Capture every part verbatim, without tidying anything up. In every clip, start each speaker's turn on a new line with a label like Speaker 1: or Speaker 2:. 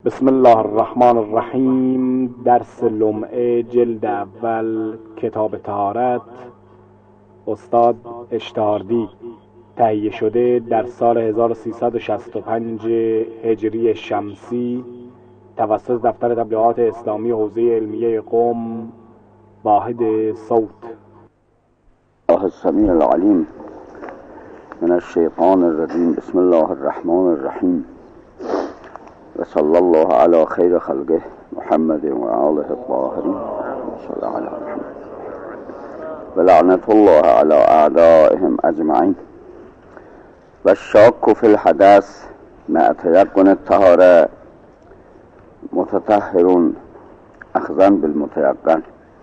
Speaker 1: بسم الله الرحمن الرحیم. درس لمعه جلد اول کتاب طهارت، استاد اشتهاردی. تهیه شده در سال هزار و سیصد و شصت و پنج هجری شمسی توسط دفتر تبلیغات اسلامی حوزه علمیه قم، واحد صوت.
Speaker 2: الله السمیع العلیم من الشیطان الرجیم. بسم الله الرحمن الرحیم و صلی الله علی خیر خلقه محمد و آله الطاهرین و صلی علی محمد و لعنت الله علی اعدائهم اجمعین. و الشاک فی الحدث مع تیقن الطهاره متطهر اخذا بالمتيقن.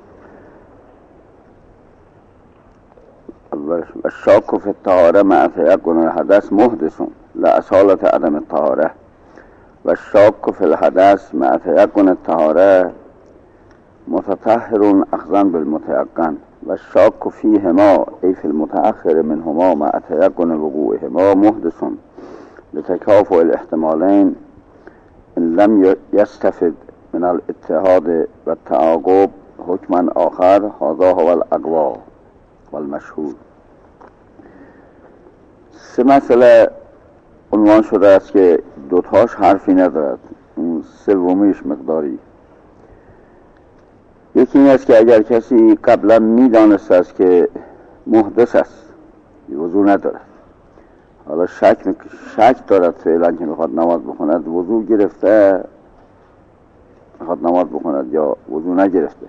Speaker 2: الشاك في الطهارة مع تيقن الحدث محدث لأصالة عدم الطهارة. والشاك في الحدث مع تيقن الطهارة متطهر أخذا بالمتيقن. والشاك فيهما أي في المتأخر منهما مع تيقن وقوعهما محدث لتكافؤ الاحتمالين إن لم يستفد من الاتحاد والتعاقب حكما آخر. هذا هو الأقوى والمشهور. سه مسئله عنوان شده است که دوتاش حرفی ندارد، اون سومیش مقداری. یکی این است که اگر کسی قبلا میدانست است که محدث است، وضو ندارد، حالا شک شک دارد فعلا که میخواد نماز بخوند، وضو گرفته میخواد نماز بخوند یا وضو نگرفته،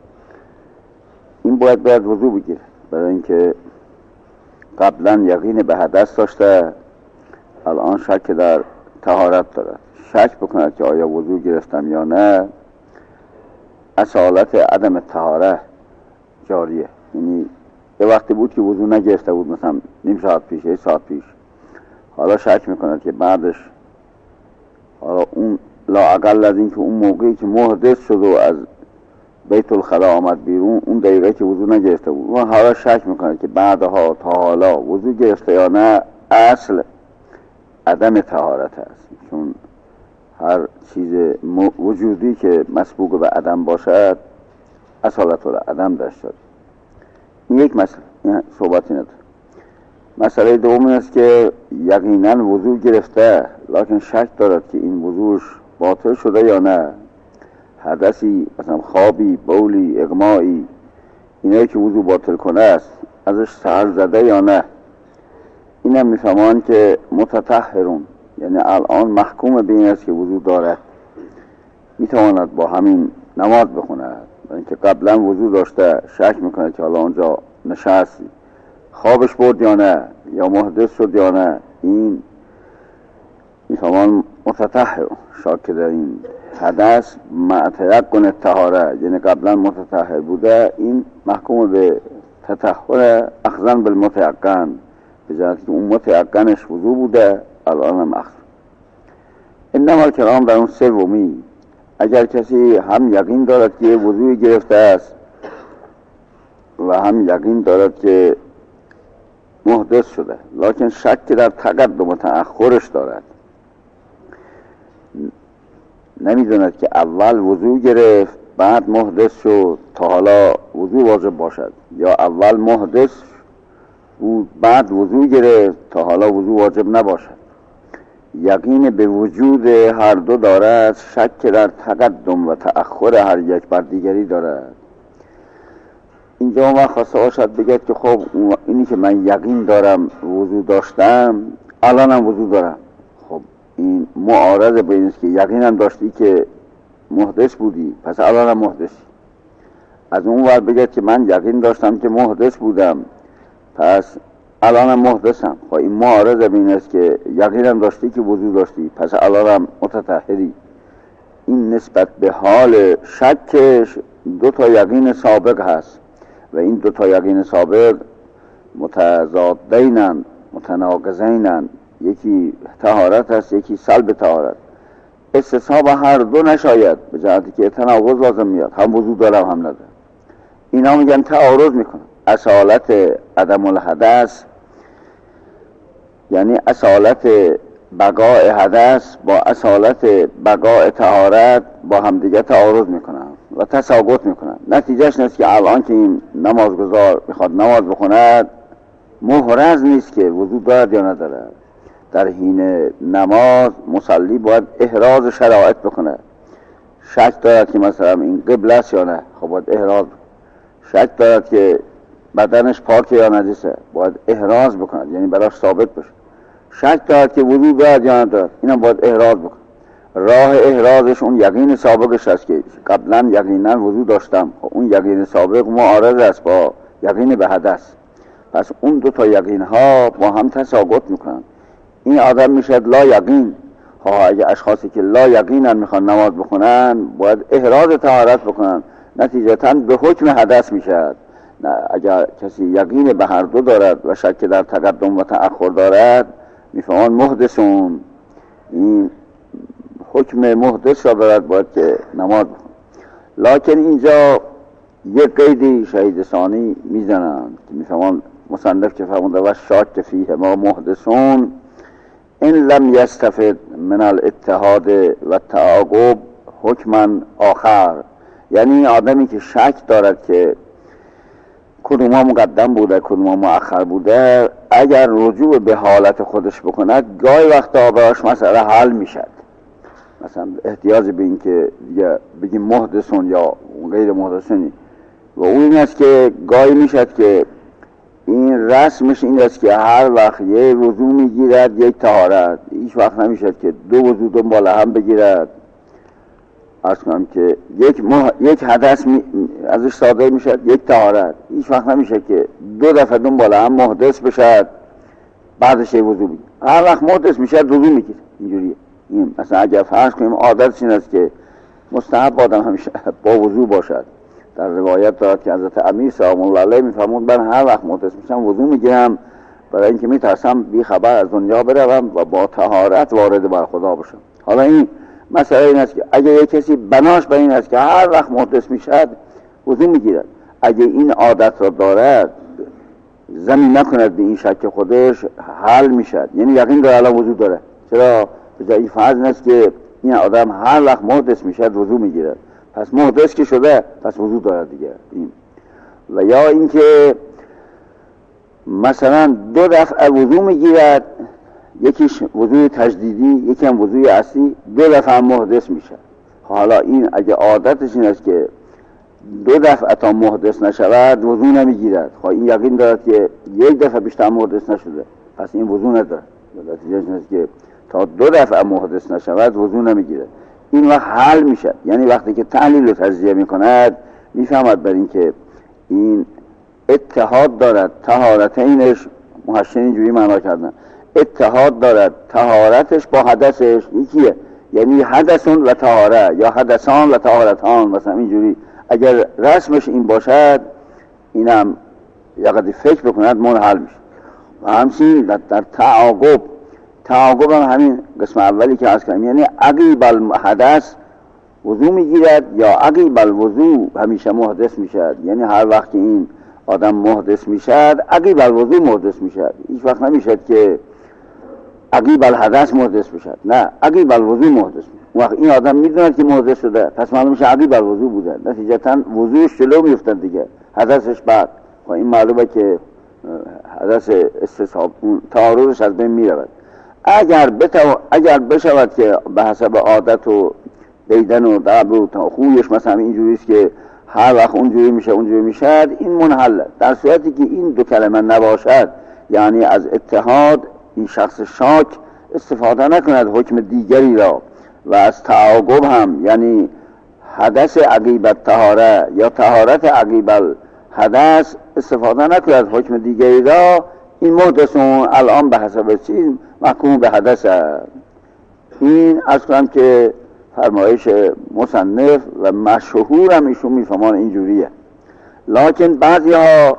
Speaker 2: این باید باید وضو بگیره، برای اینکه قبلا یقین به حدث داشته، الان شک در طهارت دارد. شک بکند که آیا وضو گرفتم یا نه، اصالت عدم طهاره جاریه. یعنی یه وقتی بود که وضو نگرفته بود، مثلا نیم ساعت پیش، یک ساعت پیش، حالا شک میکند که بعدش، حالا اون لااقل از این که اون موقعی که محدث شد و از بیت الخلا آمد بیرون، اون دقیقه که وضو نگرفته بود، اون حالا شک میکنه که بعدها تا حالا وضو گرفته یا نه. اصل عدم طهارت است، چون هر چیز وجودی که مسبوق به عدم باشد اصالت العدم داشته. این یک مسئله، این صحبتی نداره. مسئله دوم است که یقینا وضو گرفته لکن شک دارد که این وضوش باطل شده یا نه. حدثی مثلا خوابی، بولی، اغمایی، اینایی که وضو باطل کنه است، ازش سهر زده یا نه. اینم میفهمان که متطهرون، یعنی الان محکوم به این است که وضو دارد، میتواند با همین نماز بخوند. اینکه قبلا وضو داشته، شک میکنه که حالا اونجا نشست، خوابش برد یا نه، یا محدث شد یا نه، این میفهمان متطهر، شاک در این حدث مع تیقن الطهاره، یعنی قبلا متطهر بوده، این محکوم به تطهر اخذا بالمتيقن، به جهتی که اون متيقنش وضو بوده، الان هم اخذ. انما الکلام در اون سومی، اگر کسی هم یقین دارد که وضوی گرفته است و هم یقین دارد که محدث شده، لکن شک در تقدم و تأخرش دارد، نمیدوند که اول وضو گرفت بعد محدث شد تا حالا وضو واجب باشد، یا اول محدث بود بعد وضو گرفت تا حالا وضو واجب نباشد. یقین به وجود هر دو دارد، شک در تقدم و تأخر هر یک بر دیگری دارد. اینجا ما خواسته باشد بگید که خب اینی که من یقین دارم وضو داشتم، الانم وضو دارم، خب این معارضه به این است که یقینم داشتی که محدث بودی، پس الانم محدثی. از اون ور بگید که من یقین داشتم که محدث بودم، پس الانم محدثم. خب این معارضه به این است که یقینم داشتی که وضو داشتی، پس الانم متطهری. این نسبت به حال شکش دو تا یقین سابق هست و این دو تا یقین سابق متضادینن، متناقضینن، یکی طهارت است، یکی سلب طهارت. استصحاب هر دو نشاید، به جهتی که تناقض لازم میاد، هم وضو دارم هم ندارم. اینا میگن تعارض میکنن. اصالت عدم الحدث یعنی اصالت بقای حدث با اصالت بقای طهارت با همدیگه تعارض میکنن و تساقط میکنن. نتیجهش نیست که الان که این نمازگزار میخواد نماز بخوند محرز نیست که وضو دارد یا ندارد. در حین نماز مصلی باید احراز شرایط بکنه. شک دارد که مثلا این قبله است یا نه، خب باید احراز. شک دارد که بدنش پاکه یا نجسه، باید احراز بکنه، یعنی براش ثابت بشه. شک دارد که وضو دارد یا ندارد، اینم باید احراز بکنه. راه احرازش اون یقین سابقش است که قبلا یقینا وضو داشتم، اون یقین سابق معارض است با یقین به حدث. پس اون دو تا یقین ها با هم تساقط میکنن. این آدم میشد لا یقین. ها اگه اشخاصی که لا یقینن میخوان نماز بخونن باید احراز طهارت بکنن، نتیجتا به حکم حدث میشد. نه اگر کسی یقین به هر دو دارد و شک در تقدم و تأخر دارد میفهمن محدثون، این حکم محدث را دارد باید که نماز بخونن. لکن اینجا یک قیدی شهید ثانی میزنند که میفهمن مصنف که فرموده و شاک فیه ما محدثون این لم یستفد من الاتحاد و تعاقب حکما آخر. یعنی آدمی که شک دارد که کدوما مقدم بوده کدوما مؤخر بوده، اگر رجوع به حالت خودش بکند گاهی وقتا براش مسئله حل میشد. مثلا احتیاج به این که دیگه بگیم محدثون یا غیر محدثونی، و اون این است که گاهی میشد که این رسمش این است که هر وقت یک وضو میگیرد یک طهارت، هیچ وقت نمیشد که دو وضو دنبال هم بگیرد. عرض کنم که یک مح... یک حدث می... ازش صادر میشد یک طهارت، هیچ وقت نمیشه که دو دفعه دنبال هم محدث بشد بعدش یک وضو بگیرد. هر وقت محدث میشد وضو میگیرد. اینجوریه. این مثلا اگر فرض کنیم عادت این است که مستحب آدم همیشه با وضو باشد، در روایت دارد که حضرت امیر سلام الله علیه میفرمود من هر وقت محدث میشم وضو میگیرم برای اینکه میترسم بی خبر از دنیا بروم و با طهارت وارد بر خدا بشم. حالا این مسئله این است که اگه یک کسی بناش به این است که هر وقت محدث میشد وضو میگیرد، اگه این عادت را دارد زمین نکند به این شک خودش حل میشد، یعنی یقین داره الان وضو داره. چرا؟ به جای فرض نیست که این آدم هر وقت محدث میشد وضو میگیرد، پس محدث که شده پس وضو دارد دیگه. این و یا اینکه مثلا دو دفعه وضو میگیرد، یکیش وضوی تجدیدی یکی هم وضوی اصلی، دو دفعه محدث میشه. حالا این اگه عادتش این است که دو دفعه تا محدث نشود وضو نمیگیرد، خب این یقین دارد که یک دفعه بیشتر محدث نشده پس این وضو نداره. نتیجهش این است که تا دو دفعه محدث نشود وضو نمیگیرد. این وقت حل میشه، یعنی وقتی که تحلیل و تجزیه میکند میفهمد بر این که این اتحاد دارد طهارتینش، محشن اینجوری معنا کردن، اتحاد دارد طهارتش با حدثش یکیه، یعنی حدثون و طهاره یا حدثان و طهارتان، مثلا اینجوری اگر رسمش این باشد اینم یقدر فکر بکند منحل میشه. و همچنین در, در تعاقب تعاقب هم همین قسم اولی که عرض کردم، یعنی عقیب الحدث وضو میگیرد یا عقیب الوضو همیشه محدث میشد، یعنی هر وقت که این آدم محدث میشد عقیب الوضو محدث میشد. هیچ وقت نمیشد که عقیب الحدث محدث بشد، نه عقیب الوضو محدث میشد. وقت این آدم میدوند که محدث شده پس معلوم میشه عقیب الوضو بوده، نتیجتا وضوش جلو میفتد دیگه، حدثش بعد. و این معلومه که حدث استصحاب تعارضش از بین میرود. اگر بتو... اگر بشود که به حسب عادت و دیدن و دعب و خویش مثلا اینجوری است که هر وقت اونجوری میشه اونجوری میشد، این منحله. در صورتی که این دو کلمه نباشد، یعنی از اتحاد این شخص شاک استفاده نکند حکم دیگری را، و از تعاقب هم یعنی حدث عقیب الطهاره یا طهارت عقیب الحدث استفاده نکند حکم دیگری را، این محدثون الان به حسب چیز محکوم به حدث است. این از کنم که فرمایش مصنف و مشهور هم ایشون میفهمان اینجوریه. لکن بعضی ها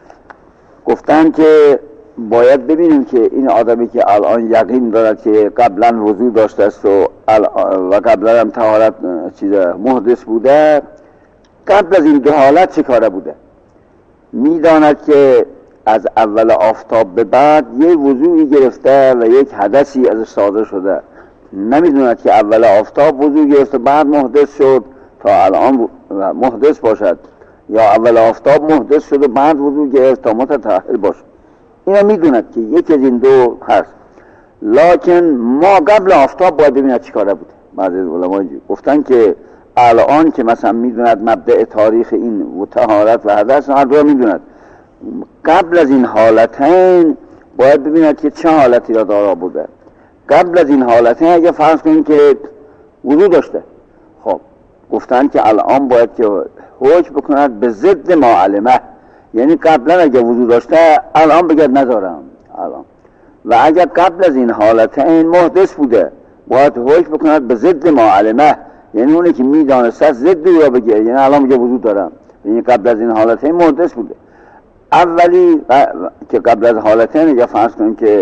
Speaker 2: گفتن که باید ببینیم که این آدمی که الان یقین دارد که قبلا وضو داشته است و, و قبلا هم طهارت چیز محدث بوده، قبل از این دو حالت چه کاره بوده؟ میداند که از اول آفتاب به بعد یه وضوعی گرفته و یک حدثی ازش صادر شده، نمیدوند که اول آفتاب وضوع گرفته بعد محدث شد تا الان محدث باشد، یا اول آفتاب محدث شد و بعد وضوع گرفت تا متطهر باشد. اینا میدوند که یکی از این دو هست. لکن ما قبل آفتاب باید ببیند چی کاره بوده. بعضی از علما گفتن که الان که مثلا میدوند مبدأ تاریخ این و طهارت و حدث هر دو میدوند، قبل از این حالتین باید ببیند که چه حالتی را دارا بوده. قبل از این حالتین اگه فرض کنیم که وضو داشته، خب گفتن که الان باید که حکم بکند به ضد ما علمه، یعنی قبلا اگه وضو داشته الان بگید ندارم الان. و اگر قبل از این حالتین محدث بوده باید حکم بکند به ضد ما علمه، یعنی اونی که میدانست ضد او بگه، یعنی الان بگه وضو دارم، یعنی قبل از این حالتین محدث بوده. اولی که قبل از حالتین یا فرض کنیم که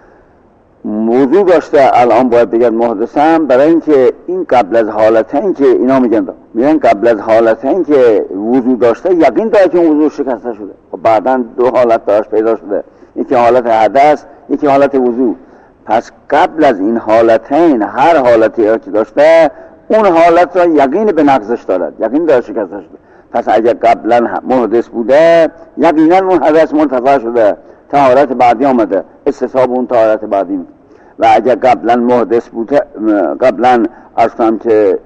Speaker 2: وضو داشته الان باید بگن محدثم، برای اینکه این قبل از حالتین که اینا میگن میگن قبل از حالتین که وضو داشته یقین داره که اون وضو شکسته شده و بعداً دو حالت داشت پیدا شده، یکی حالت حدث یکی حالت وضو. پس قبل از این حالتین هر حالتی که داشته اون حالت را یقین به نقضش دارد، یقین داره شکسته شده. پس اگر قبلا محدث بوده یقینا اون حدث مرتفع شده، طهارت بعدی آمده، استصحاب اون طهارت بعدی میده. و اگر قبلا محدث بوده، قبلا اصلا که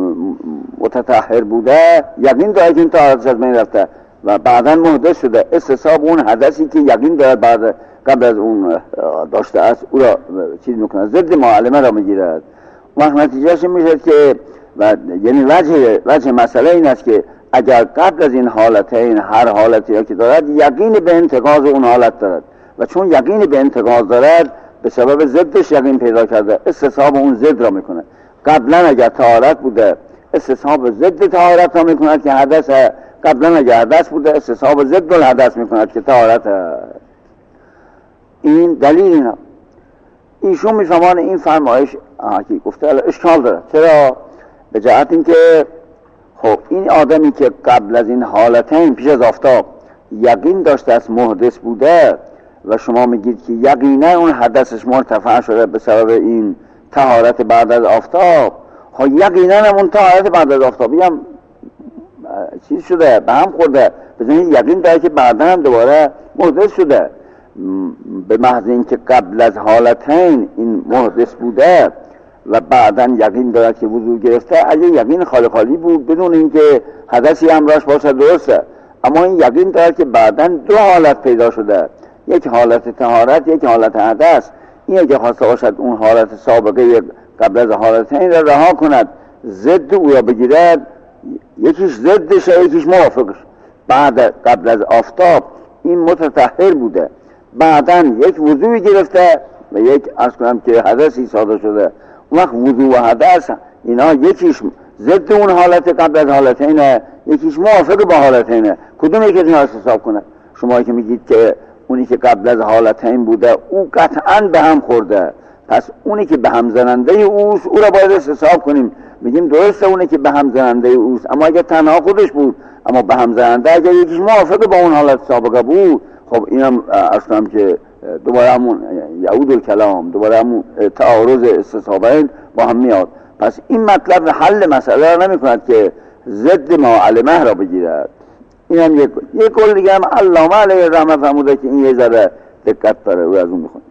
Speaker 2: متطهر بوده یقین داره که این طهارتش از بین رفته و بعدا محدث شده، استصحاب اون حدثی که یقین داره بعد قبل از اون داشته است او را چیز میکنه، ضد معلمه را میگیرد. وقت نتیجهش میشه که و یعنی وجه وجه مسئله این است که اگر قبل از این حالتین هر حالتی که دارد یقین به انتقاض اون حالت دارد و چون یقین به انتقاض دارد به سبب ضدش یقین پیدا کرده، استصحاب اون ضد را میکنه. قبلا اگر طهارت بوده استصحاب ضد طهارت را میکند که حدث، قبلا اگر حدث بوده استصحاب ضد الحدث میکند که طهارت. این دلیل اینا. ایشون میفهمان این فرمایش که گفته اشکال داره. چرا؟ به جهت اینکه خب این آدمی که قبل از این حالتین پیش از آفتاب یقین داشته است محدث بوده و شما میگید که یقینا اون حدثش مرتفع شده به سبب این طهارت بعد از آفتاب، خب یقینا اون طهارت بعد از آفتابی هم چیز شده، به هم خورده، بزنید یقین داره که بعدا هم دوباره محدث شده. به محض اینکه قبل از حالتین این محدث بوده و بعدا یقین دارد که وضو گرفته، اگه یقین خالی خالی بود بدون اینکه حدثی همراهش باشه درسته، اما این یقین دارد که بعدا دو حالت پیدا شده، یک حالت طهارت یک حالت حدث. این اگه خواسته باشد اون حالت سابقه قبل از حالتین را رها کند، ضد او را بگیرد، یکیش ضدش یکیش موافقش. بعد قبل از آفتاب این متطهر بوده، بعداً یک وضوعی گرفته و یک عرض کنم که حدثی صادر شده. اون وقت وضوع و حدث اینا یکیش ضد اون حالت قبل از حالتینه، یکیش موافق با حالتینه. کدوم یکی از اینا حساب کنه؟ شما که میگید که اونی که قبل از حالتین بوده او قطعاً به هم خورده، پس اونی که به هم زننده اوست او را باید حساب کنیم. میگیم درسته اونی که به هم زننده اوست، اما اگه تنها خودش بود اما به هم زننده، اگر یکیش موافق با اون حالت سابقه بود، خب اینم اصلا که دوباره همون یعود الکلام، دوباره همون تعارض استصحابین با هم میاد. پس این مطلب حل مسئله را نمی کند که ضد ما علمه را بگیرد. این هم یک یک کل دیگه هم علامه علیه الرحمه فرموده که این یه ذره دقت داره و از اون میخونه.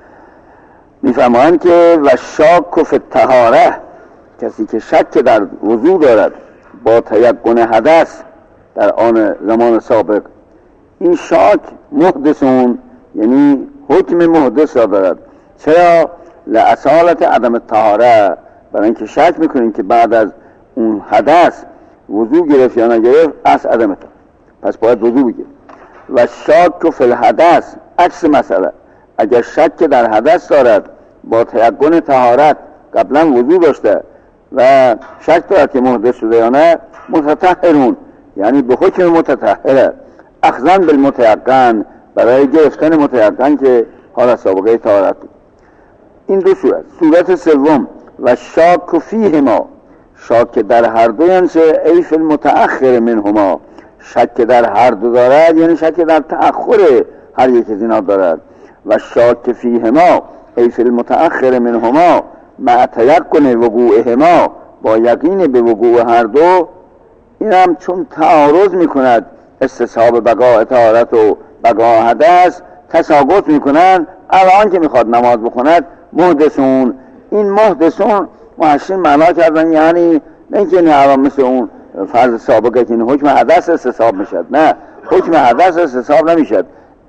Speaker 2: میفرمایند که و شاک فی الطهاره، کسی که شک در وضو دارد با تیقن حدث در آن زمان سابق، این شاک محدثون، یعنی حکم محدث را دارد. چرا؟ لأصالت عدم الطهاره، برای اینکه شک میکنیم که بعد از اون حدث وضو گرفت یا نگرفت، از عدم طهاره، پس باید وضو بگیریم. و شاک فی الحدث عکس مسئله، اگر شک در حدث دارد با تیقن طهارت، قبلا وضو داشته و شک دارد که محدث شده یا نه، متطهرون، یعنی به حکم متطهره، اخذن بالمتیقن، برای گرفتن متیقن که حال سابقه طهارت. این دو صورت. صورت سوم و شاک فیهما، شاک در هر دو ینسه ای فی المتأخر منهما، شک در هر دو دارد یعنی شک در تأخر هر یک از اینا دارد. و شاک فیهما ای فی المتأخر منهما مع تیقن وقوعهما، با یقین به وقوع هر دو، این هم چون تعارض میکند استصحاب بقاء طهارت و بقاء حدث، تساقط میکنند. الان که میخواد نماز بخوند محدثون، این محدثون محشین معنا کردن یعنی نه اینکه الان مثل اون فرض سابقه که این حکم حدث استصحاب میشد، نه، حکم حدث استصحاب نمیشد.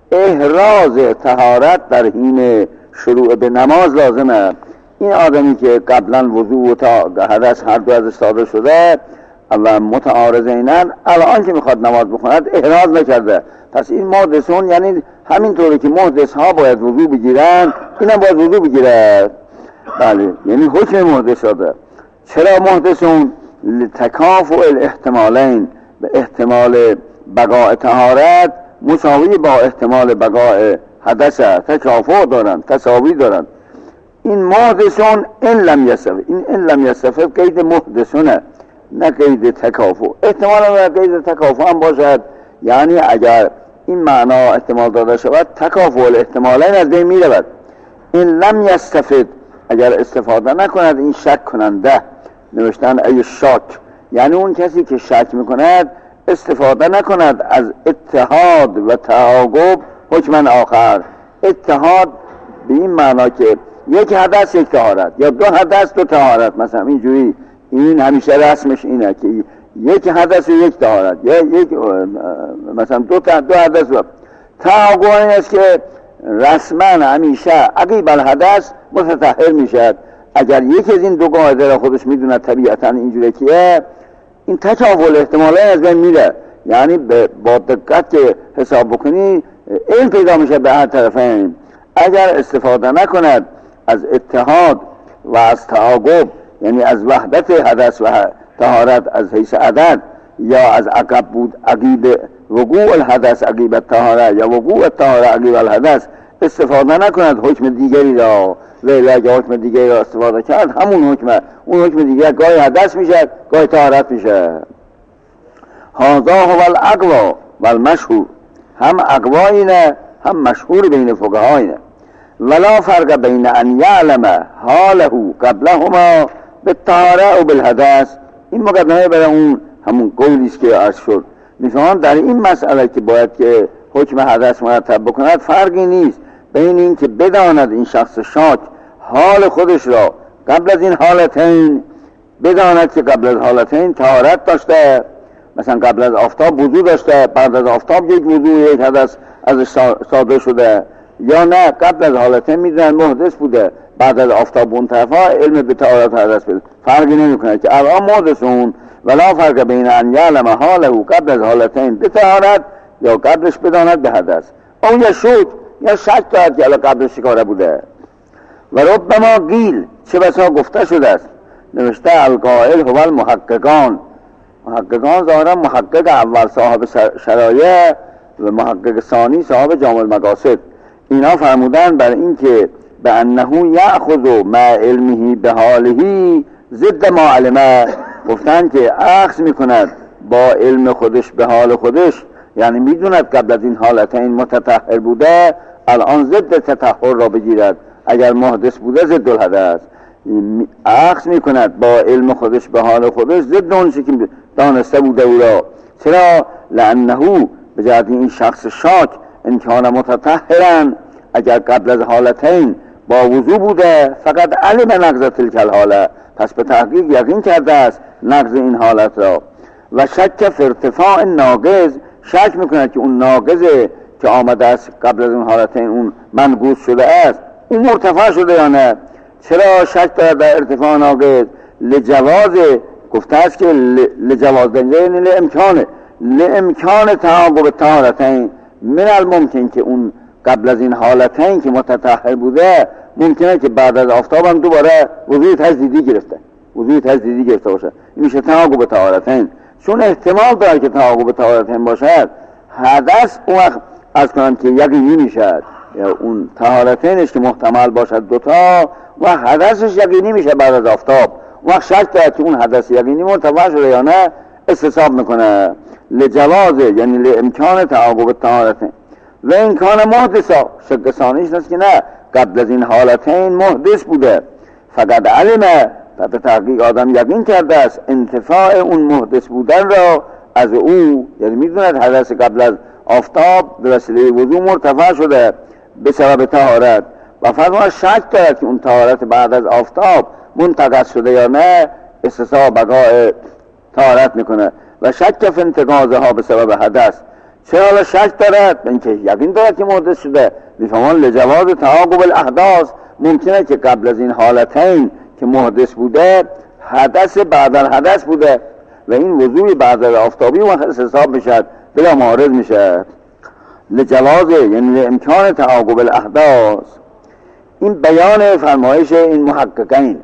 Speaker 2: احراز طهارت در حین شروع به نماز لازمه. این آدمی که قبلا وضوء و تا حدث هر دو ازش صادر شده و متعارضینن، الان که میخواد نماز بخوند احراز نکرده، پس این محدثون یعنی همینطوری که محدث ها باید وضوء بگیرن، اینم باید وضوء بگیره. بله، یعنی حکم محدث شده. چرا محدثون؟ لتکافؤ الاحتمالین، به احتمال بقاء طهارت مساوی با احتمال بقاء حدث، تکافؤ دارن، تساوی دارن. این محدثون ان لم یصف، این ان لم یصف قید محدثونه، نه قید تکافؤ. احتمالا قید تکافؤ هم باشد، یعنی اگر این معنا احتمال داده شود تکافؤ الاحتمالین از بین می رود. این لم یستفد، اگر استفاده نکند این شک کننده، نوشتن ای شاک، یعنی اون کسی که شک میکند استفاده نکند از اتحاد و تعاقب حکم آخر. اتحاد به این معنا که یک حدث یک طهارت، یا دو حدث دو طهارت، مثلا اینجوری، این همیشه رسمش اینه که یک حدث و یک طهارت، یا یک مثلا دو تا دو حدث. و تعاقب این است که رسما همیشه عقیب الحدث متطهر میشد. اگر یکی از این دو قاعده را خودش میدونه طبیعتا اینجوری که این تکافؤ احتمالاً از بین میره، یعنی با دقت که حساب بکنی علم پیدا میشه به هر طرفین. اگر استفاده نکند از اتحاد و از تعاقب، یعنی از وحدت حدث و طهارت از حیث عدد، یا از عقب بود عقیب وقوع الحدث عقیب الطهارت، یا وقوع الطهارت عقیب الحدث، استفاده نکند حکم دیگری را، ولی اگه حکم دیگری را استفاده کرد همون حکمه، اون حکم دیگر گاهی حدث میشه گاهی طهارت میشه. هذا هو الاقوا والمشهور، هم اقوا اینه هم مشهور بین فقها اینه. ولا فرق بین ان یعلم حاله قبلهما بالطهارة و بالحدث. این مقدمه برای اون همون قولیست که عرض شد. میفهمم در این مسئله که باید که حکم حدث مرتب بکند فرقی نیست بین این که بداند این شخص شاک حال خودش را قبل از این حالتین، بداند که قبل از حالتین طهارت داشته، مثلا قبل از آفتاب وضو داشته، بعد از آفتاب یک وضو یک حدث ازش صادر شده، یا نه قبل از حالتین میدونن محدث بوده، بعد از آفتاب اون طرفا علم به طهارت حدث بده، فرقی نمیکنه که الان محدثون. ولا فرق بین ان یعلم حاله قبل از حالتین به طهارت، یا قبلش بداند به حدث، اون یا شک یا شک دارد که الان قبلش چیکاره بوده. و ربما قیل، چه بسا گفته شده است، نوشته القائل هو المحققان. محققان ظاهرا محقق اول صاحب شرایع و محقق ثانی صاحب جامع المقاصد، اینا فرمودن بر این که به انه یأخذ مع علمه به حاله ضد ما علمه، گفتن که اخذ میکند با علم خودش به حال خودش، یعنی میدوند قبل از این حالتین متطهر بوده، الان ضد تطهر را بگیرد، اگر محدث بوده ضد الحدث. اخذ میکند با علم خودش به حال خودش ضد اون چیزی که دانسته بوده او را. چرا؟ لانه به جهت این شخص شاک انکان متطهرن، اگر قبل از حالتین با وضو بوده فقط علم نقض تلک الحاله، پس به تحقیق یقین کرده است نقض این حالت را. و شک فی ارتفاع ناقض، شک میکند که اون ناقضه که آمده است قبل از اون حالتین اون منقوص شده است، اون مرتفع شده یا نه. چرا شک دارد در ارتفاع ناقض؟ لجواز، گفته است که لجواز دنجه یعنی لامکانه، لامکان تعاقب طهارتین، من الممکن که اون قبل از این حالتین که متطهر بوده ممکنه که بعد از آفتاب هم دوباره وضوی تجدیدی گرفته، وضوی تجدیدی گرفته باشه، این میشه تعاقب طهارتین. چون احتمال داره که تعاقب طهارتین باشد، حدث اون وقت از کنم که یقینی میشد، یا اون طهارتینش که محتمل باشد دوتا و حدثش یقینی میشه بعد از آفتاب، اون وقت شک داره که اون حدث یقینی مرتفع شده یا نه، استصحاب میکنه. لجواز یعنی لامکان تعاقب طهارتین. و امکان محدثا، شک ثانیش است که نه، قبل از این حالتین محدث بوده. فقط علمه، به تحقیق آدم یقین کرده است انتفاع اون محدث بودن را از او، یعنی میدوند حدث قبل از آفتاب به وسیله وضو مرتفع شده به سبب طهارت، و فرما شک دارد که اون طهارت بعد از آفتاب منتقض شده یا نه، استثناء بقای طهارت میکنه. و شک فی انتقاضها به سبب حدث، چرا حالا شک دارد؟ اینکه یقین دارد که محدث شده. میفهمان لجواز تعاقب الاحداث، ممکنه که قبل از این حالتین که محدث بوده حدث بعد از حدث بوده و این وضوع بعد از آفتابی محدث حساب میشد، بلا معارض میشه. لجواز یعنی امکان تعاقب الاحداث. این بیان فرمایش این محققین.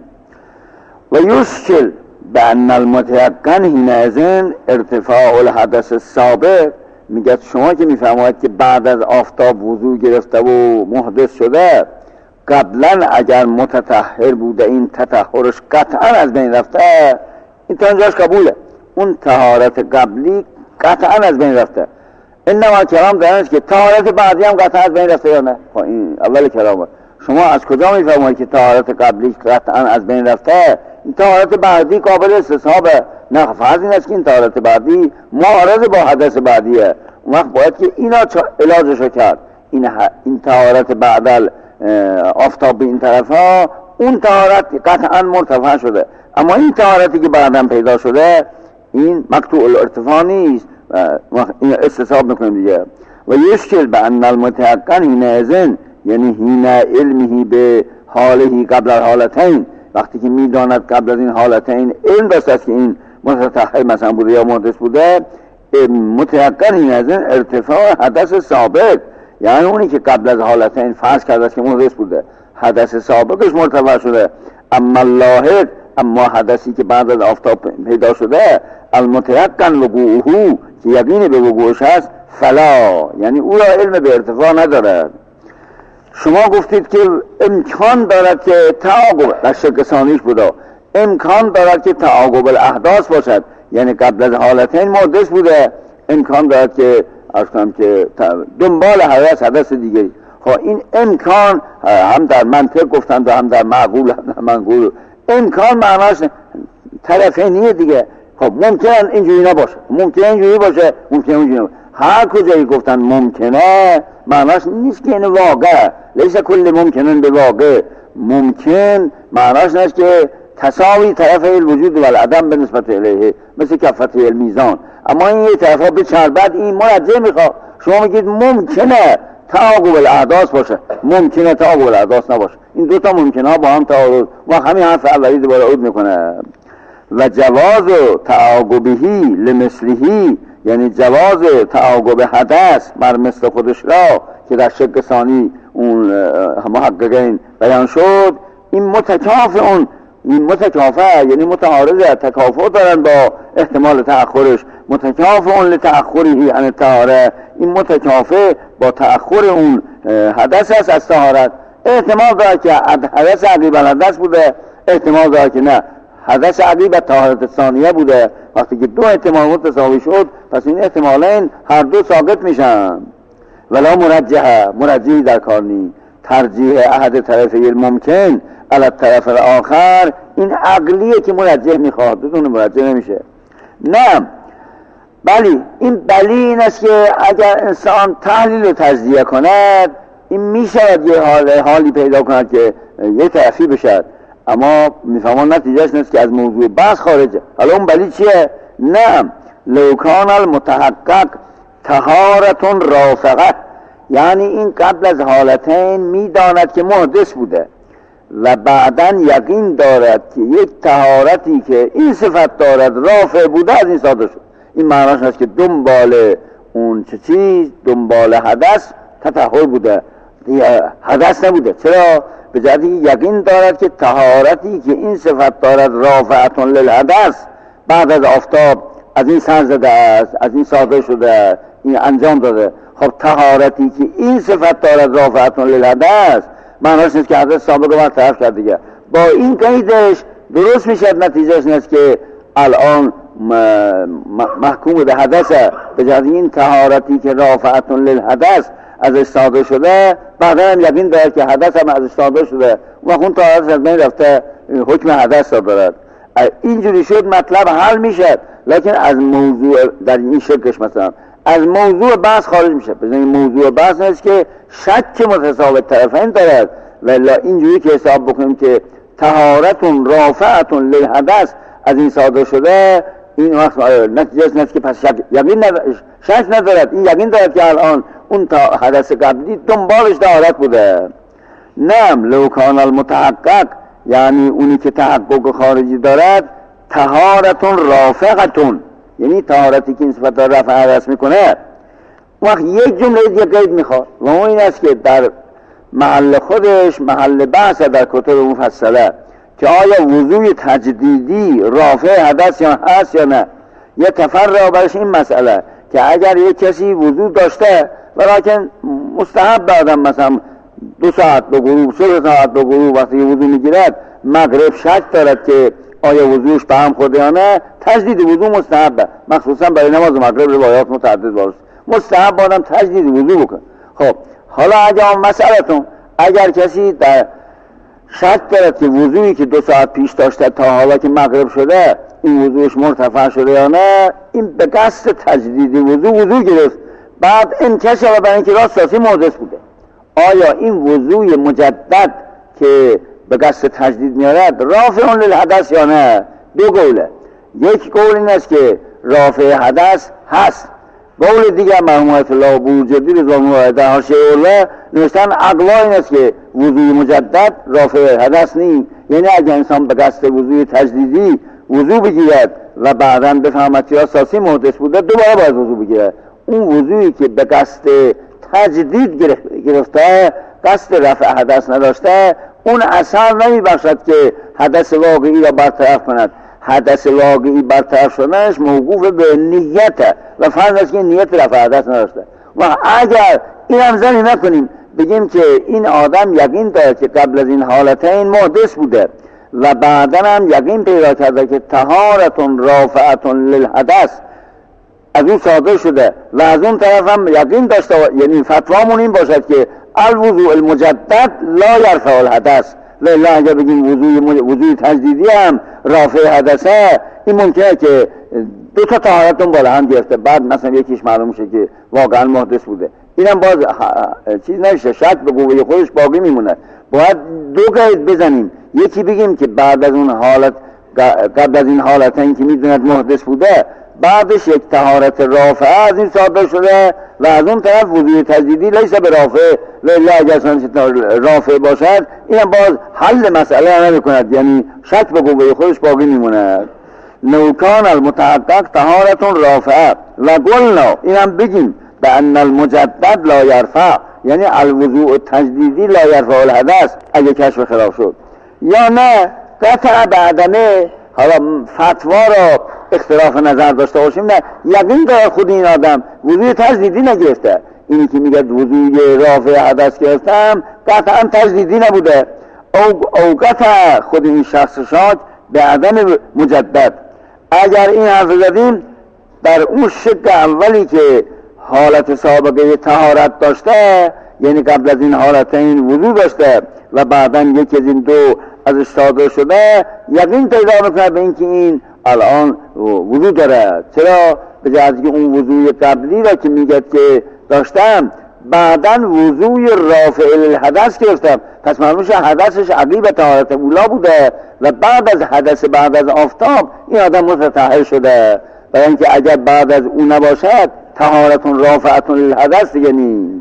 Speaker 2: و یشکل بأن المتيقن حینئذ ارتفاع الحدث السابق، میگه شما که میفهمید که بعد از آفتاب وضوع گرفته و محدث شده، قبلا اگر متطهر بوده این تطهرش قطعا از بین رفته، این تنجاش قبوله، اون طهارت قبلی قطعا از بین رفته. انما کلام دارنش که طهارت بعدی هم قطعا از بین رفته یا نه. این اول کلامه. شما از کجا میفهمید که طهارت قبلی قطعا از بین رفته؟ این طهارت بعدی قابل استصحابه. نه فرض این است که این طهارت بعدی معارض با حدث بعدیه، اون وقت باید که اینا علاجشو کرد. این این طهارت بعد آفتاب به این طرف ها، اون طهارت قطعا مرتفع شده، اما این طهارتی که بعداً پیدا شده این مقطوع الارتفاع نیست، این استصحاب میکنیم دیگه. و یشکل بأن المتيقن حینئذ، یعنی حین علمه به حاله قبل الحالتین، وقتی که میداند قبل از این حالتین علم داشته است که این متطهر مثلا بوده یا محدث بوده، متيقن حینئذ ارتفاع حدث سابق، یعنی اونی که قبل از حالتین فرض کرده است که محدث بوده، حدث سابقش مرتفع شده. اما اللاحق، اما حدثی که بعد از آفتاب پیدا شده، المتيقن وقوعه، که یقین به وقوعش هست، فلا، یعنی او را علم به ارتفاع ندارد. شما گفتید که امکان دارد که تعاقب، در شک ثانیش بوده، امکان دارد که تعاقب الاحداث باشد، یعنی قبل از حالتین محدث بوده، امکان دارد که عرض کنم که دنبال حدث حدث دیگری. خب این امکان هم در منطق گفتند و هم در معقول هم در منقول. امکان معناش طرفینیه دیگه. خب ممکن اینجوری نباشه، ممکن اینجوری باشه، ممکن اینجوری نباشه. هر کجایی گفتن ممکنه معناش نیست که این واقع، لیس کل ممکنن به واقع. ممکن معناش نیست که تساوی طرف الوجود و العدم به نسبت الیه، مثل کفت المیزان. اما این یه طرفا به چربت این مرجع میخواد. شما میگید ممکنه تعاقب الاحداث باشه، ممکنه تعاقب الاحداث نباشه. این دوتا ممکنه ها با هم تعارض و همین حرف اولی دوباره عود میکنه. و جواز تعاقبهی لمثلهی، یعنی جواز تعاقب حدث بر مثل خودش را که در شک ثانی اون محققین بیان شد، این متکافئ، اون این متکافئ یعنی متعارضه، تکافؤ دارن با احتمال تأخرش. متکافئ لتأخره عن الطهارة، این متکافئ با تأخر اون حدث است از طهارت. احتمال داره که حدث عقیب الحدث بوده، احتمال داره که نه حدث عقیب طهارت ثانیه بوده. وقتی که دو احتمال متساوی شد، پس این احتمالین هر دو ثابت میشن. ولا مرجحه، مرجحی در کار نی. ترجیح احد طرفی الممکن علی الطرف الاخر، این عقلیه که مرجح میخواد، بدون مرجح نمیشه. نه بلی، این بلی این است که اگر انسان تحلیل و تجزیه کند، این میشود یه حال حالی پیدا کند که یه طرفی بشد، اما میفهمان نتیجهش نیست که از موضوع بحث خارجه. حالا اون بلی چیه؟ نه لو کان المتحقق طهارة رافقه، یعنی این قبل از حالتین میداند که محدث بوده و بعداً یقین دارد که یک طهارتی که این صفت دارد رافع بوده از این صادر شد. این معناش هست که دنبال اون چه چیز، دنبال حدث تطهر بوده، حدث نبوده. چرا؟ به جهتی یقین دارد که طهارتی که این صفت دارد رافعتون للحدث بعد از آفتاب از این سر زده است، از این صادر شده، این انجام داده. خب طهارتی که این صفت دارد رافعتون للحدث معناش نیست که حدث سابق رو برطرف کرد دیگه. با این قیدش درست میشد، نتیجهش نیست که الان محکوم به حدث به جهت این طهارتی که رافعتون للحدث ازش صادر شده، بعدا هم یقین دارد که حدث هم ازش صادر شده و خون طهارت از بین رفته، حکم حدث را دارد. اینجوری شد مطلب حل میشه، لیکن از موضوع در این شکلش مثلا از موضوع بحث خارج میشه. بزنین موضوع بحث نیست که شک متساوی طرفین دارد، ولی اینجوری که حساب بکنیم که طهارتون رافعتون للحدث از این صادر شده، این وقت نتیجه نیست که پس شک یقین شک ندارد، این یقین دارد که الان اون تا حدث قبلی دنبالش طهارت بوده. نعم لو کان المتحقق، یعنی اونی که تحقق خارجی دارد، طهارتون رافعتون، یعنی طهارتی که این صفت رفع حدث میکنه، وقت یک جمله دیگه قید میخواد و اون این است که در محل خودش محل بحث در کتب مفصله که آیا وضوء تجدیدی رافع حدث یا هست یا نه. یه تفرع برش این مسئله که اگر یک کسی وضوء داشته ولیکن مستحب بعدم مثلا دو ساعت به غروب، سه ساعت به غروب وقتی وضوء میگیرد مغرب شک دارد که آیا وضوعش به هم خورده یا نه، تجدید وضوء مستحبه، مخصوصا برای نماز مغرب روایات متعدد داره، مستحب بادم تجدید وضوء بکن. خب حالا اگر مسئلتون اگر کسی در شک دارد که وضوعی که دو ساعت پیش داشته تا حالا که مغرب شده این وضوعش مرتفع شده یا نه، این به قصد تجدید وضوع وضوع گرفت، بعد انکشف برای اینکه راستاسی محدث بوده، آیا این وضوع مجدد که به قصد تجدید میارد رافع للحدث یا نه؟ دو قوله. یک قول این است که رافع حدث هست، قول دیگر مرحوم آیت الله بورجردی رضوان الله در حاشیه الله نوشتن اقوا این است که وضوء مجدد رافع حدث نیست، یعنی اگر انسان به قصد وضوء تجدیدی وضوء بگیرد و بعداً بفهمد که اساسی محدث بوده دوباره باید وضوء بگیرد. اون وضوعی که به قصد تجدید گرفته، قصد رفع حدث نداشته، اون اثر نمی بخشد که حدث واقعی را برطرف کند. حدث واقعی برطرف شدنش موقوف به نیت و فرض است که نیت رفع حدث نداشته. و اگر این هم زنی نکنیم بگیم که این آدم یقین دارد که قبل از این حالتین محدث بوده و بعدا هم یقین پیدا کرده که طهارتون رافعتون للحدث از اون صادر شده و از اون طرف هم یقین داشته، یعنی فتوامون این باشد که الوضوء المجدد لا یرفع الحدث، لیلا اگر بگیم وضوء وضوء تجدیدی هم رافع حدثه، این ممکنه که دو تا طهارتون بالا هم گرفته، بعد مثلا یکیش معلوم شه که واقعا محدث بوده، اینم باز چیز نمیشه، شک به قوه خودش باقی میمونه. باید دو قید بزنیم، یکی بگیم که بعد از اون حالت قبل از این حالت این که میدوند محدث بوده بعدش یک طهارت رافعه از این صادر شده و از اون طرف وضوء تجدیدی لیس به رافع، لیلا اگر رافع باشد اینم باز حل مسئله نمی کند، یعنی شک به قوه خودش باقی میمونه. نوکان المتحقق طهارتون رافعه و قلنا اینم بگیم به ان المجدد لا یرفع، یعنی الوضوء تجدیدی لا یرفع الحدث اگه کشف خلاف شد، یا نه قطع بعدمه. حالا فتوا را اختلاف نظر داشته باشیم، نه یقین داره خود این آدم وضوء تجدیدی نگرفته، اینی که میگه وضوء رافع حدث گرفتم قطعا تجدیدی نبوده، او او قطع خود این شخص شاک به عدم مجدد. اگر این حرف زدیم در اون شک اولی که حالت سابقه طهارت داشته، یعنی قبل از این حالتین وضوء داشته و بعدا یکی از این دو ازش صادر شده، یقین پیدا میکنه به اینکه این الان وضوء داره. چرا؟ به جهتی که اون وضوء قبلی را که میگه که داشتم بعدا وضوء رافع الحدث گرفتم، پس معلوم شد حدثش عقیب طهارت اولا بوده و بعد از حدث بعد از آفتاب این آدم متطهر شده. برای اینکه اگر بعد از اون نباشد طهارتون رافعتون للحدث دیگه نی.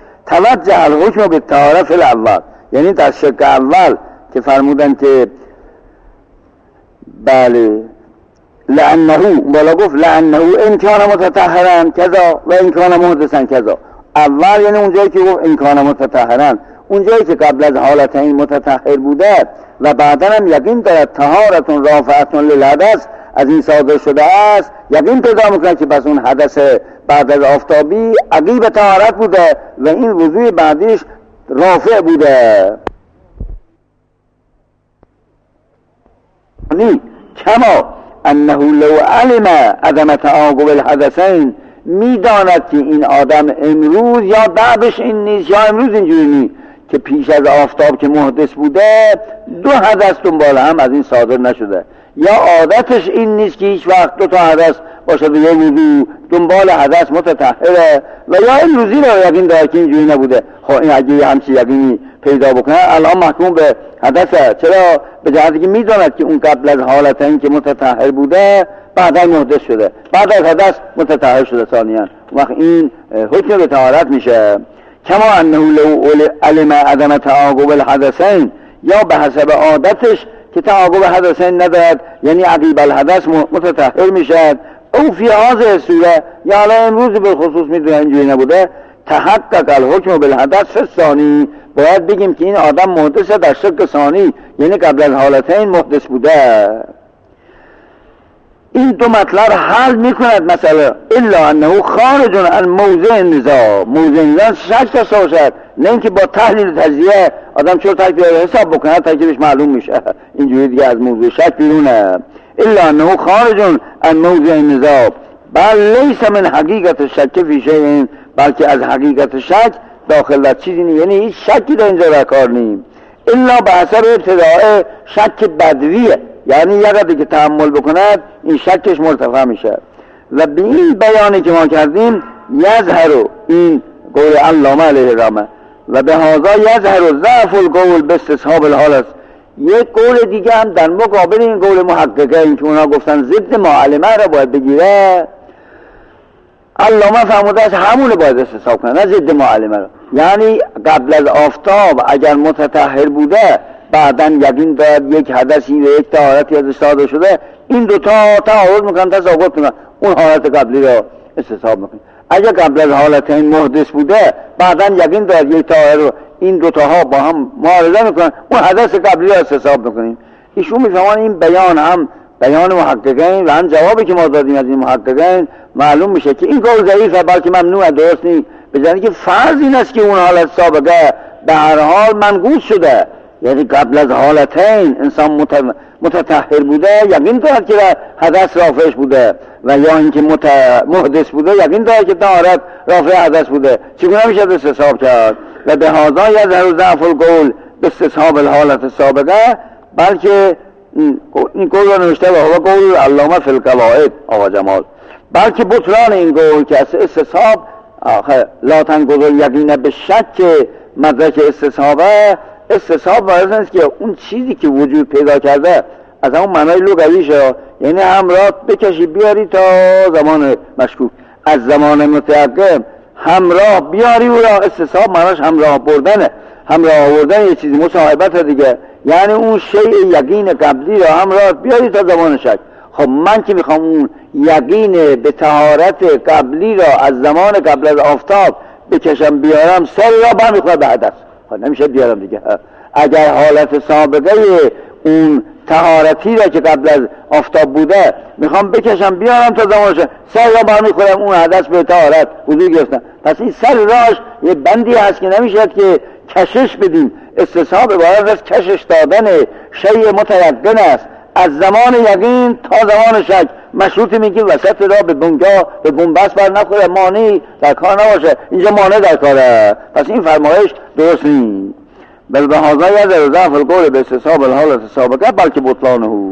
Speaker 2: توجه الحکم به طهارت الاول، یعنی در شک اول که فرمودن که بله لعنه، بالا گفت لعنه ان کان متطهرا کذا و ان کان محدثا کذا. اول یعنی اونجایی که گفت ان کان متطهرا، اونجایی که قبل از حالتین متطهر بوده و بعدا هم یقین دارد طهارتون رافعتون للحدث از این صادر شده است، یقین پیدا میکنه که بس اون حدث بعد از آفتابی عقیب طهارت بوده و این وضوع بعدیش رافع بوده. نی کما انه لو علم عدم تعاقب الحدثین، میداند که این آدم امروز یا بعدش این نیست یا امروز اینجوری نیست که پیش از آفتاب که محدث بوده دو حدث دنبال هم از این صادر نشده، یا عادتش این نیست که هیچ وقت دو تا حدث باشه به یه وضو دنبال حدث متطهره، و یا امروزی رو یقین داره که اینجوری نبوده. خب این اگه همچی یقینی پیدا بکنه الان محکوم به حدثه. چرا؟ به جهتی که میداند که اون قبل از حالت این که متطهر بوده بعدا محدث شده، بعد از حدث متطهر شده ثانیاً، وقت این حکم به طهارت میشه. کما انه لو علم عدم تعاقب الحدثین، یا به حسب عادتش که تعاقب حدثین ندارد، یعنی عقیب الحدث متطهر میشد. او فی هذه صوره، یا الان امروز به خصوص میدونه اینجوری نبوده، تحقق الحکم بالحدث الثانی، باید بگیم که این آدم محدث در شک ثانی، یعنی قبل از حالتین محدث بوده. این دو مطلب حل میکند مسئله، الا انه خارج عن موضع نزاع. موضع نزاع شک داشته باشد، نه اینکه با تحلیل تجزیه آدم چرا تکلیف حساب بکنه تکلیفش معلوم میشه، اینجوری دیگه از موضوع شک بیرونه. الا انه خارج عن موضع نزاع، بل لیس من حقیقت شک فی شیء، بلکه از حقیقت شک داخل در چیزی نیست، یعنی هیچ شکی در اینجا در کار نیست. الا به حسب ابتداء شک بدویه، یعنی یقدری که تحمل بکند این شکش مرتفع میشه. و به این بیانی که ما کردیم یظهر، این قول علامه علیه الرحمه، و به هذا یظهر ضعف القول به استصحاب الحال است. یک قول دیگه هم در مقابل این قول محققه، این که اونا گفتن ضد معلمه را باید بگیره، علامه فرموده است همونه باید استصحاب کنه، نه ضد معلمه را. یعنی قبل از آفتاب اگر متطهر بوده بعداً یقین دارد یک حدثی و یک طهارتی ازش صادر شده، این دوتا تعارض میکنن، تساقط میکنن، اون حالت قبلی را استصحاب میکنن. اگر قبل از حالتین محدث بوده بعداً یقین دارد یک طهارت رو، این دوتاها با هم معارضه میکنن، اون حدث قبلی را استصحاب میکنیم. ایشون میفهمان این بیان هم بیان محققین و هم جوابی که ما دادیم از این محققین معلوم میشه که این قول ضعیفه، بلکه ممنوع، درست نیست. بجنی که فرض این است که اون حالت سابقه به هر حال منقوص شده، یعنی قبل از حالتین انسان متطهر بوده یقین دارد که حدث رافعش بوده، و یا اینکه محدث بوده یقین دارد که طهارت رافع حدث بوده، چگونه میشه استصحاب کرد؟ و به هذا یظهر ضعف القول به استصحاب الحالت سابقه، بلکه این قول را نوشته و هو قول علامه فی القواعد آقا جمال، بلکه بطلان این قول که از استصحاب لا تنقض یقین به شک مدرک استصحابه، استصحاب وارد است که اون چیزی که وجود پیدا کرده از همون معنای لغویشه، یعنی همراه بکشی بیاری تا زمان مشکوک، از زمان متعقب همراه بیاری او را. استصحاب معناش همراه بردنه، همراه آوردن یه چیزی، مصاحبت دیگه، یعنی اون شیء یقین قبلی را همراه بیاری تا زمان شک. خب من که میخوام اون یقین به طهارت قبلی را از زمان قبل از آفتاب بکشم بیارم، سر را برمیخوره به حدث، نمیشه بیارم دیگه. اگر حالت سابقه اون طهارتی را که قبل از آفتاب بوده میخوام بکشم بیارم تا زمانش، سر را برمیخورم اون حدث به طهارت وضو گرفتن. پس این سر راش یه بندی هست که نمیشه که کشش بدیم. استصحاب عبارت از کشش دادن شیء متیقن است از زمان یقین تا زمان شک، مشروط میگیم وسط را به بنگاه به بنبست بر نخوره، مانعی در کار نباشه. اینجا مانع در کاره، پس این فرمایش درست نیست. بل به هذا یظهر ضعف القول به استصحاب الحالت سابقه بلکه بطلانه.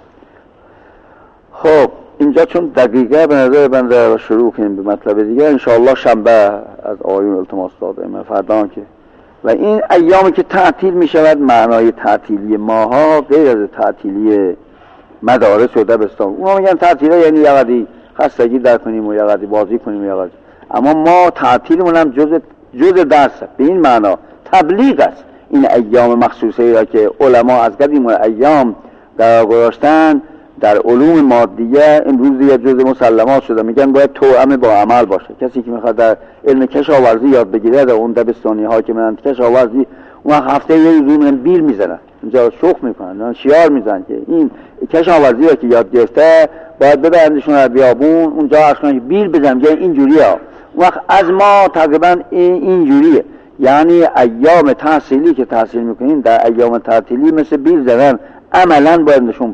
Speaker 2: خب اینجا چون دقیقه به نظر بنده شروع کنیم به مطلب دیگه، انشاءالله شنبه از آیون التماس داده من فردا که و این ایامی که تعطیل می شود، معنای تعطیلی ماها غیر از تعطیلی مدارس و دبستان. اونا میگن تعطیله یعنی یه قدی خستگی در کنیم و یه قدی بازی کنیم و یه قدی، اما ما تعطیلمون هم جز جز درس به این معنا تبلیغ است. این ایام مخصوصه را که علما از قدیم ایام قرار گذاشتن در علوم مادیه، امروز دیگه جز مسلمات شده، میگن باید توأم با عمل باشه. کسی که میخواد در علم کشاورزی یاد بگیره، در اون دبستانی ها که میرن کشاورزی، اون هفته یه روز میرن بیل میزنن، اینجا شخ میکنن، شیار میزنن که این کشاورزی را که یاد گرفته باید ببرندشون در بیابون اونجا اشکان بیل بزنن، میگن اینجوریه. اون وقت از ما تقریبا اینجوریه، یعنی ایام تحصیلی که تحصیل میکنین در ایام تعطیلی مثل بیل زدن عملا باید نشون بدید.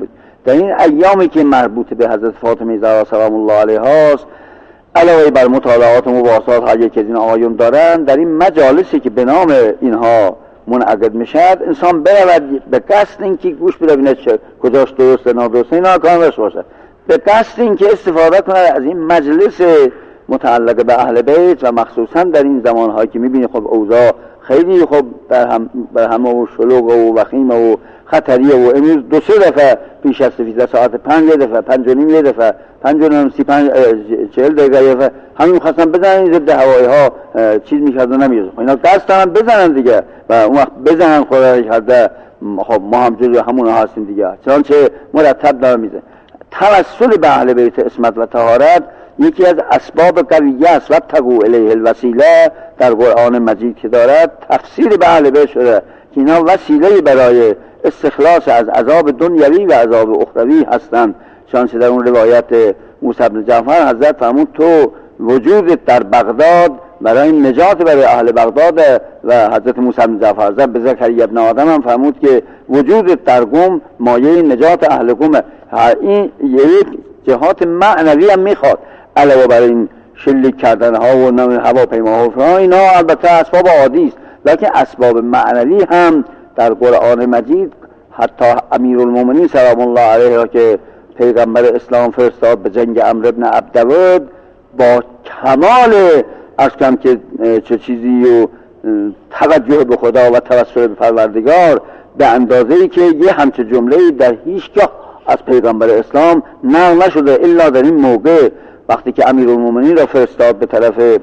Speaker 2: در این ایامی که مربوط به حضرت فاطمه زهرا سلام الله علیها است، علاوه بر مطالعات و مباحثات هایی که از این آقایون دارن، در این مجالسی که به نام اینها منعقد میشد، انسان برود به قصد اینکه گوش بده چه کجاش درسته نادرسته اینا کارش باشه، به قصد اینکه استفاده کنه از این مجلس متعلق به اهل بیت و مخصوصا در این زمانهایی که میبینی خب اوضاع خیلی خب بر هم بر هم و شلوغ و وخیم و خطریه و امروز دو سه دفعه پیش از سیزده ساعت پنج دفعه پنج و نیم یه دفعه پنج و نیم سی پنج چهل دقیقه یه دفعه همین خواستن بزنن این ضد هوایی ها چیز میکرد و نمیرد. اینا قصد دارن بزنن دیگه و اون وقت بزنن خدا کرده خب ما هم جزو همون هستیم دیگه، چنانچه مرتب دارن میزنن. توسل به اهل بیت عصمت و طهارت یکی از اسباب قویه است و تقو الیه الوسیله در قرآن مجید که دارد تفسیر به اهل بیت شده که اینا وسیله برای استخلاص از عذاب دنیوی و عذاب اخروی هستند. چنانچه در اون روایت موسی بن جعفر حضرت فرمود تو وجود در بغداد برای نجات برای اهل بغداد و حضرت موسی بن جعفر حضرت به زکریا ابن آدم هم فرمود که وجود در قم مایه نجات اهل قم. این یک جهات معنوی هم میخواد علاوه بر این شلیک کردن ها و هواپیماها و اینا البته اسباب عادی است، لکن اسباب معنوی هم در قرآن مجید حتی امیرالمومنین سلام الله علیه را که پیغمبر اسلام فرستاد به جنگ عمرو بن عبدود با کمال اشکم که چه چیزی و توجه به خدا و توسل به پروردگار به اندازه‌ای که یه همچه جمله‌ای در هیچگاه از پیغمبر اسلام نقل نشده الا در این موقع وقتی که امیرالمومنین را فرستاد به طرف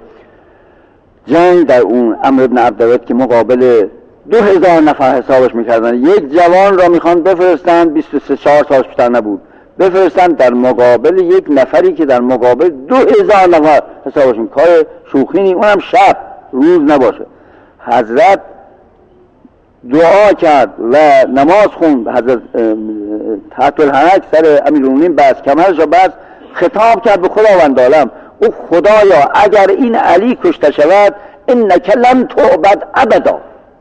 Speaker 2: جنگ در اون عمرو بن عبدود که مقابل دو هزار نفر حسابش میکردن. یک جوان را میخوان بفرستن بیست و سه چهار سالش بیشتر نبود بفرستن در مقابل یک نفری که در مقابل دو هزار نفر حسابش می کار شوخی نی، اونم شب روز نباشه. حضرت دعا کرد و نماز خوند، حضرت تحت الحنک سر امیرالمومنین بس کمرش را بس خطاب کرد به خداوند عالم او خدایا اگر این علی کشته شود انک لن تعبد ابدا.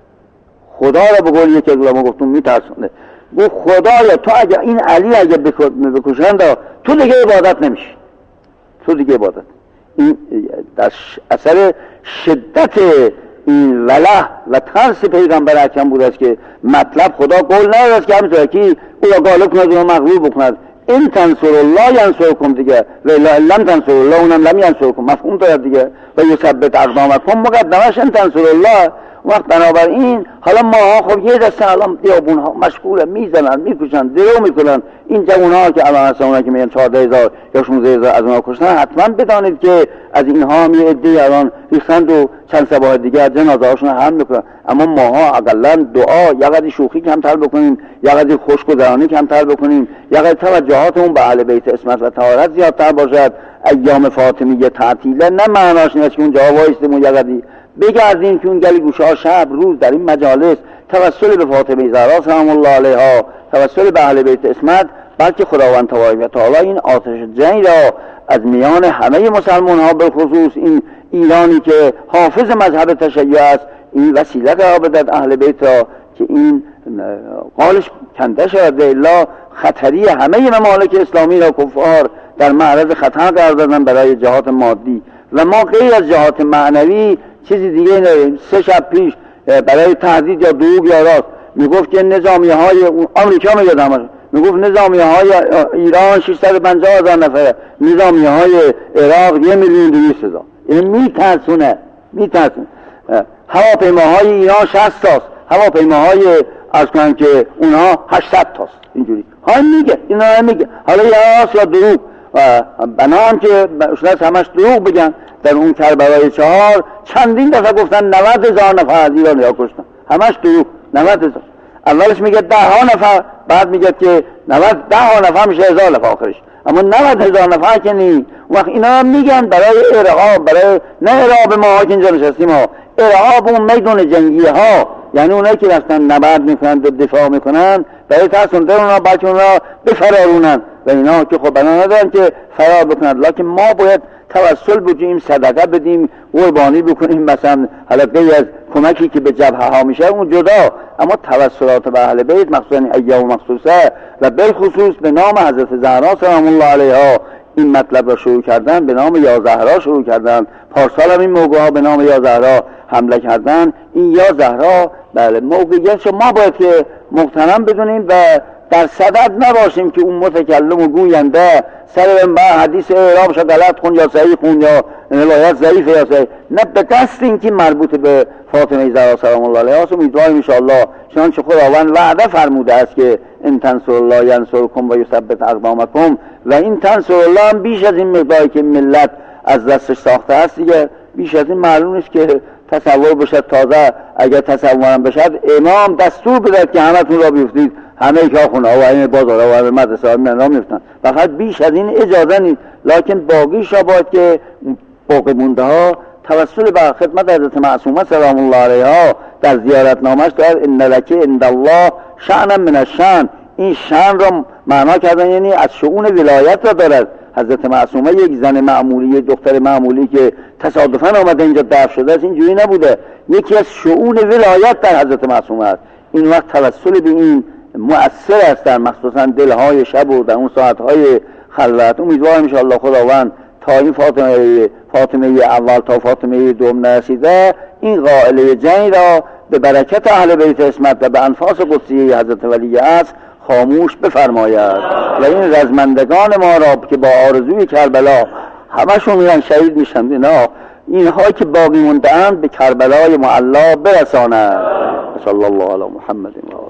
Speaker 2: خدا را به قول یکی از علما گفتم میترسونه، گفت خدایا تو اگر این علی اگر بکشند تو دیگه عبادت نمیشی، تو دیگه عبادت. این در اثر شدت این وله و ترس پیغمبر اکرم بود است که مطلب خدا قول نداد که همینطور که او را غالب کند و مغلوب بکند. این تنصر الله ینصرکم دیگه و الا لم تنصر الله اونم لم ینصرکم مفهوم دارد دیگه و یثبت اقدامکم مقدمش این تنصر الله. وقت بنابراین حالا ما خب یه دسته الان بیابون ها مشغول میزنن میکشن درو میکنن این جوان ها که الان هستن اونا که میگن چهارده هزار یا شانزده هزار از اونها کشتن، حتما بدانید که از اینها هم یه عده الان ریختند و چند سباه دیگه جنازه هاشون هم میکنن. اما ماها اقلا دعا یا قدری شوخی کمتر بکنیم یا قدری خوشگذرانی کمتر بکنیم یا قدری توجهاتمون به اهل بیت عصمت و طهارت زیادتر باشد. ایام فاطمیه تعطیله نه معناش نیست که اونجا وایستیم و یا قدری بگردیم که اون گلی گوشه ها شب روز در این مجالس توسل به فاطمه زهرا سلام الله علیها، توسل به اهل بیت عصمت، بلکه خداوند تبارک و تعالی این آتش جنگ را از میان همه مسلمان ها به خصوص این ایرانی که حافظ مذهب تشیع است این وسیله قرار بدهد اهل بیت را که این قالش کنده شود. الا خطری همه ممالک اسلامی را کفار در معرض خطر قرار دادن برای جهات مادی و ما غیر از جهات معنوی چیزی دیگه نداریم. سه شب پیش برای تهدید یا دروغ یا راست میگفت که نظامیه های آمریکا میگه همش میگفت نظامیه های ایران ششصد و پنجاه هزار نفره، نظامیه های عراق یک میلیون دویست هزار. این میترسونه میترسونه. هواپیماهای ایران شصت تاست، هواپیماهای از کنن که اونها هشتصد تاست. اینجوری ها میگه اینا میگه حالا یا راست یا دروغ بنام که شاید همش دروغ بگن. در اون کربلای چهار چندین دفعه گفتن نود هزار نفر از ایران یا کشتن، همش دروغ. نود هزار اولش میگه ده ها نفر، بعد میگه که نود ده ها نفر میشه هزار نفر آخرش، اما نود هزار نفر که نی. وقت اینا هم میگن برای ارعاب، برای نه ارعاب ما ها که اینجا نشستیم ها، ارعاب اون میدون جنگی ها، یعنی اونایی که رفتن نبرد میکنن و دفاع میکنن برای ترسون در اونا بچه اونا بفرارونن و اینا که خب بنا ندارن که فرار بکنن. لکن ما باید توسل بکنیم، صدقه بدیم، قربانی بکنیم، مثلا حالا غیر از کمکی که به جبهه ها میشه اون جدا، اما توسلات به اهل بیت مخصوصا ایام مخصوصه و بالخصوص به نام حضرت زهرا سلام الله علیها این مطلب را شروع کردن، به نام یا زهرا شروع کردن. پارسال هم این موقع ها به نام یا زهرا حمله کردن. این یا زهرا بله موقعیت ما باید که مقتنم بدونیم و در صدد نباشیم که اون متکلم و گوینده سر به حدیث اعرابش غلط خون یا صحیح خون یا روایت ضعیف یا صحیح، نه به قصد اینکه مربوط به فاطمه زهرا سلام الله علیها است. امیدواریم ان شاء الله چنانچه خداوند وعده فرموده است که ان تنصروا الله ینصرکم و یثبت اقدامکم، و این تنصر الله هم بیش از این مقداری که ملت از دستش ساخته است دیگه بیش از این معلوم نیست که تصور بشد. تازه اگر تصورم بشد امام دستور بدهد که همتون را بیفتید همه کارخونه ها و همه بازار ها و همه مدرسه ها من را میفتن، فقط بیش از این اجازه نیست. لکن باقیش را باید که باقی مونده ها توسل به خدمت حضرت معصومه سلام الله علیها در زیارت نامش دارد ان لک عند الله شأنا من الشأن. این شأن را معنا کردن یعنی از شؤون ولایت را دارد. حضرت معصومه یک زن معمولی، دختر معمولی که تصادفاً آمده اینجا دفن شده است اینجوری نبوده، یکی از شؤون ولایت در حضرت معصومه است. این وقت توسل به این مؤثر است در مخصوصا دلهای شب و در اون ساعتهای خلوت. امیدوارم ان شاء الله خداوند تا این فاطمه فاطمه اول تا فاطمه دوم نرسیده این قائله جنگ را به برکت اهل بیت اسمت و به انفاس قدسیه حضرت ولی است خاموش بفرماید و این رزمندگان ما را که با آرزوی کربلا همشون میرن شهید میشن، اینا اینها که باقی مونده اند به کربلای معلا برساند. صلی الله علی محمد و